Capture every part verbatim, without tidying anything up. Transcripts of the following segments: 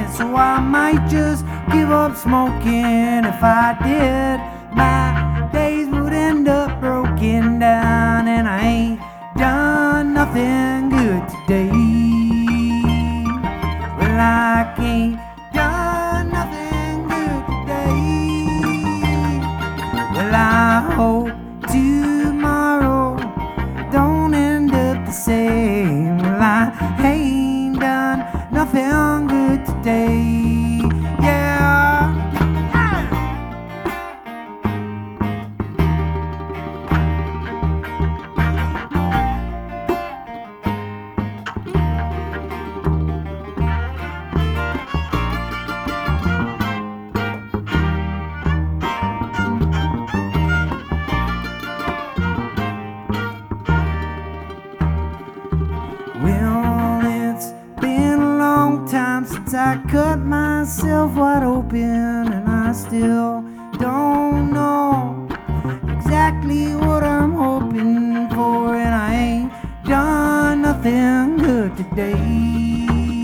so I might just give up smoking. If I did, my days would end up broken down, and I ain't done nothing good today. Well, I ain't done nothing good today. Well, I hope tomorrow don't end up the same. Well, I ain't done nothing good today. Yeah. Well, it's been a long time since I cut myself wide open, and I still don't know exactly what I'm hoping for, and I ain't done nothing good today.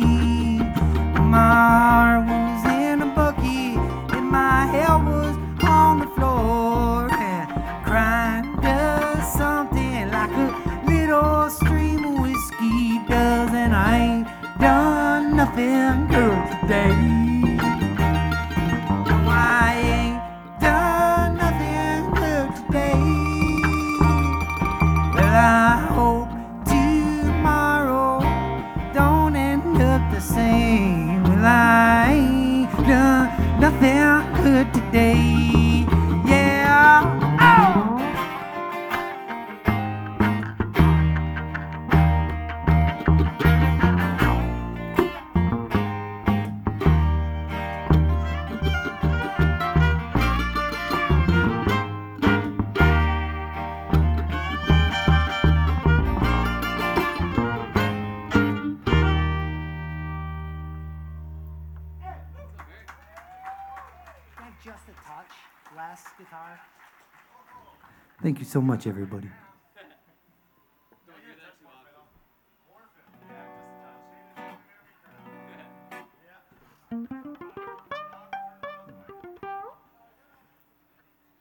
My heart was in a bucket, and my head was on the floor, and crime does something like a little stream of whiskey does, and I ain't done nothing good today. No, I ain't done nothing good today. Well, I hope tomorrow don't end up the same. Well, I ain't done nothing good today. Yeah. Oh! Just a touch, less guitar. Thank you so much, everybody. Don't hear that too often.